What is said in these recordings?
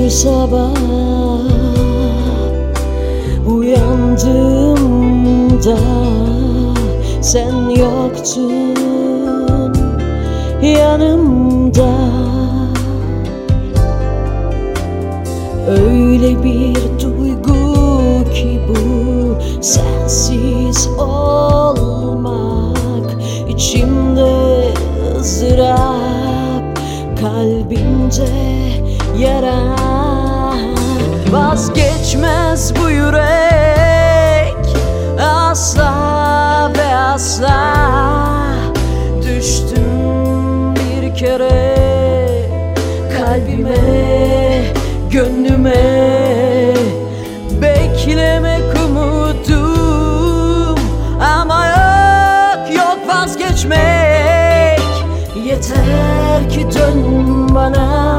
Bir sabah uyandığımda sen yoktun yanımda. Öyle bir duygu ki bu, sensiz olmak. İçimde ızdırap, kalbimde yara. Vazgeçmez bu yürek asla ve asla. Düştüm bir kere kalbime, gönlüme. Beklemek umudum ama yok vazgeçmek. Yeter ki dön bana,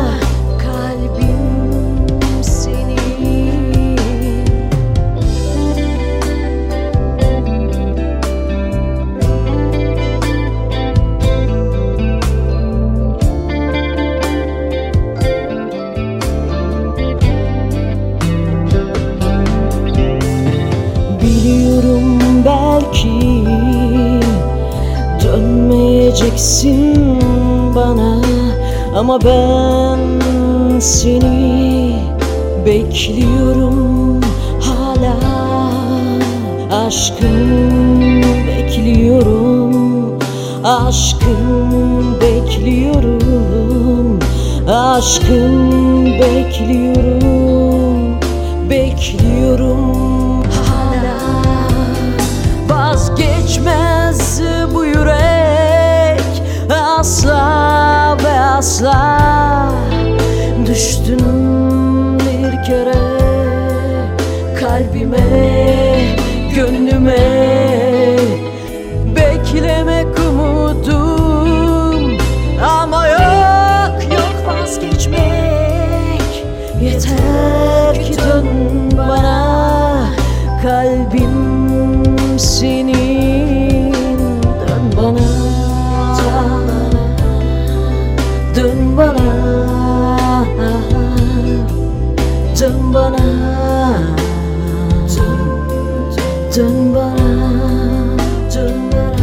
belki dönmeyeceksin bana, ama ben seni bekliyorum hala. Aşkım bekliyorum, aşkım bekliyorum, aşkım bekliyorum, bekliyorum. Vazgeçmez bu yürek asla ve asla. Düştün bir kere kalbime, gönlüme. Beklemek umudum ama yok vazgeçmek. Yeter ki dön bana, kalbim senin. Dön bana, dön bana, dön bana, dön bana, dön bana.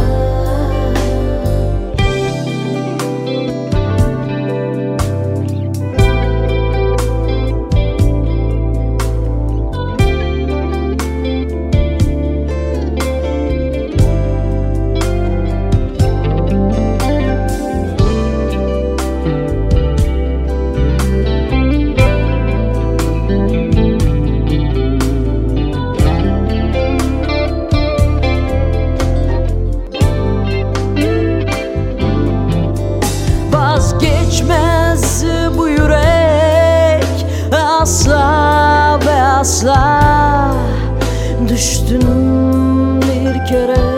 Vazgeçmez bu yürek asla ve asla. Düştün bir kere